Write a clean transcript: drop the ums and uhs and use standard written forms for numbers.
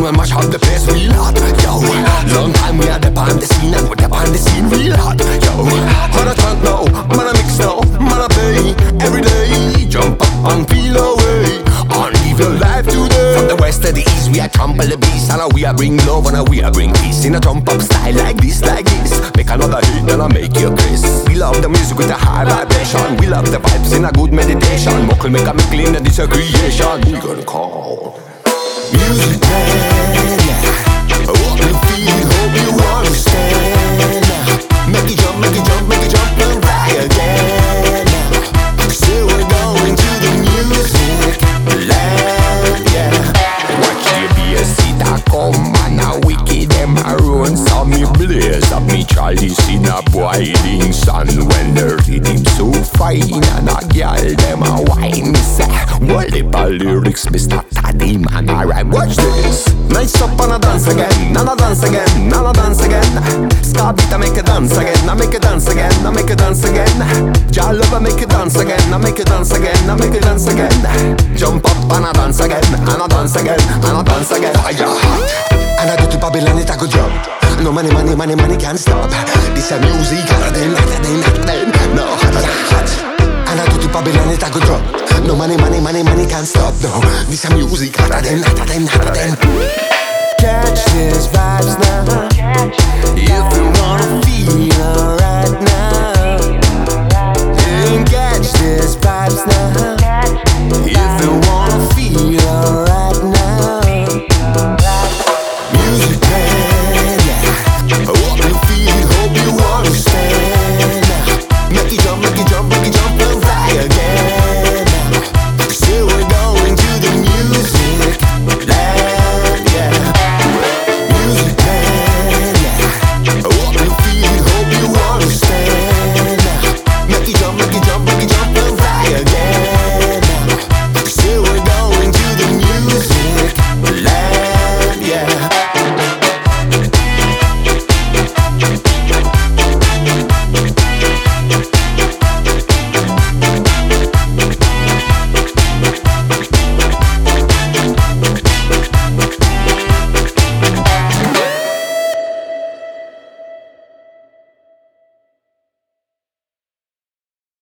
and we mash up the place real hot. Yo, long time we had the on the scene and we the on the scene real hot. Yo, man a chant now, man a mix now, man a play every day. Jump up and feel away and live your life today. From the west to the east we a trample the beast, and we a bring love and we a bring peace in a jump up style like this, like this. Make another hit and I make you crazy. We love the music with a high vibration. We love the vibes in a good meditation. Muckle make a me clean and this a creation. We gonna call music man, yeah. Hope you feel, hope you understand. Make it jump, make it jump, make it jump and fly again. So we're going to the music land, yeah. Watch the BSC that come and a wicked them a run. So me blaze up me chalice in a boiling sun. When the rhythm so fine and a girl them a wine. Me say, well the lyrics Mr. Taddy man a rhyme. Watch this. Nice up and a dance again, and a dance again, and a dance again. Ska beat I make a dance again, I make a dance again, I make a dance again. Jah love I make a dance again, I make a dance again, I make a dance again. Jump up and a dance again, and a dance again, and a dance again. And I go to Babylon, it a good job. No money, money, money, money can't stop. This a music, hotter than, no hotter than hot. And I go to Babylon, it a good job. No money, money, money, money can't stop. No, this a music, hotter than, hotter than, hotter than. Catch this vibes now. If you wanna feel alright now, then catch this vibes now.